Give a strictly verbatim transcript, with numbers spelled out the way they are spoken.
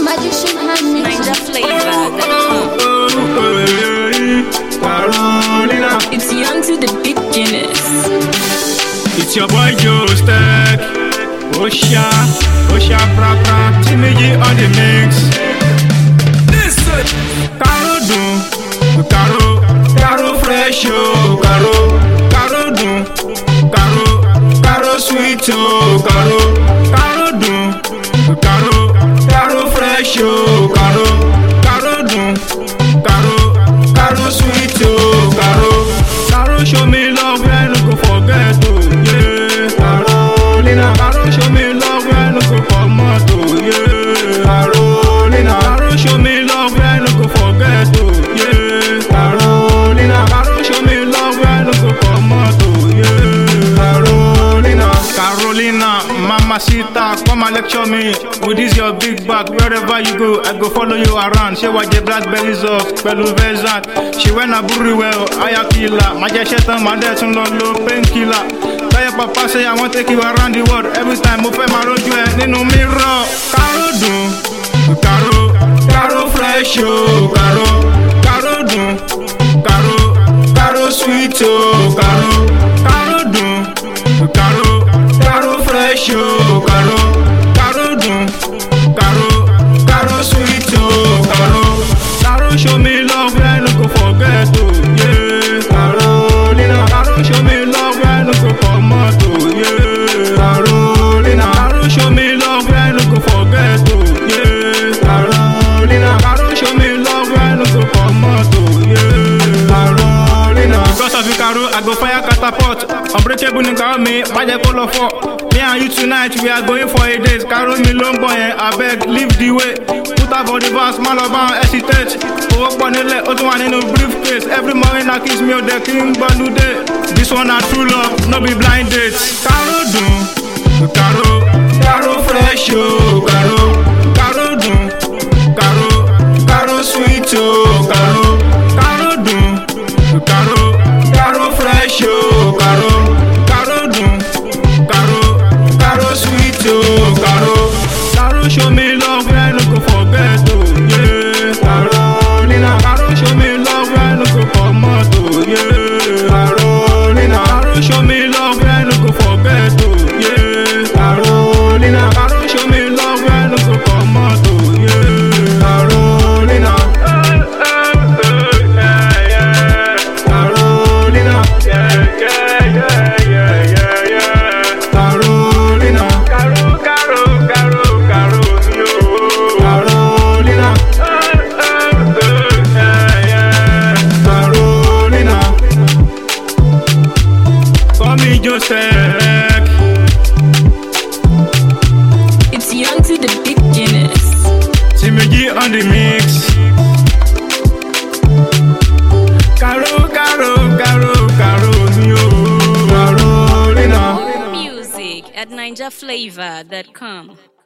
Magician hand mix. Ninja flavor. Carolina. It's young to the beginners. It's your boy Joe Stack. Osha, Osha Pra Pra. Timmy G on the mix. Listen. Caro do, Caro, Caro fresh oh, Caro, Caro do, Caro, Caro sweet oh, Caro, Caro do, Caro, Caro fresh oh, Caro, Caro do, Caro, Caro sweet oh, Caro, Caro show me love when no go forget oh, yeah, Carolina, Caro show me love when no go come out oh, yeah, Carolina, Caro show me love when no go forget oh, yeah, Carolina, Caro show me love when no go come out oh, yeah, Carolina, Carolina, Mamacita, come and lecture me with this your big bag. Wherever you go, I go follow you around. She was the blackberries of Pelu Vezant. She went a burry well, Ayakila, Majasheta, my dad, some low painkiller. Tell your papa say I want to take you around the world. Every time I my road, you ain't no mirror. Caro do, Caro, Caro fresh oh, Caro, Caro do, Caro, Caro sweet oh, Caro, Caro do, Caro, Caro fresh oh, Caro, Caro do, Caro, Caro sweet oh, Caro, Caro show me love when no go forget oh, yeah, Carolina, Caro show me love when no go come out oh, yeah, Carolina, Caro show me love when no go forget oh, yeah, Carolina, Caro show me love when no go come out oh, yeah, Carolina. Because of you, Caro, I go fire catapult. Unbreakable nigga me, magic color for. Me and you tonight, we are going for a date. Caro me long boy, I beg, leave the way. Put up for the verse, Malaban, hesitate. Go up on the leg, other one in a briefcase. Every morning I kiss me, the king, Banu day. This one a true love, no be blind dates. Caro do, Caro, Caro fresh oh, Caro, Caro do, Caro, Caro sweet oh, Caro, Caro do, Caro, Caro fresh oh, Caro, Caro do, Caro, Caro sweet oh, Caro, Caro show me love when no go forget oh, yeah, Carolina, Caro show me love when no go come out oh, yeah, Carolina, Caro show me love when no go forget oh, yeah, Carolina, Caro show me love when no go come out oh, yeah, Carolina, Carolina, yeah, yeah, yeah, yeah, yeah, yeah, Carolina, Caro, Caro, Caro, Caro, yo, Carolina, yeah, yeah, Carolina, call me Joseph. It's young to the beginners. Timmy G on the mix. Caro, Caro, Caro, Caro, yo, Carolina. Music at ninja flavor dot com.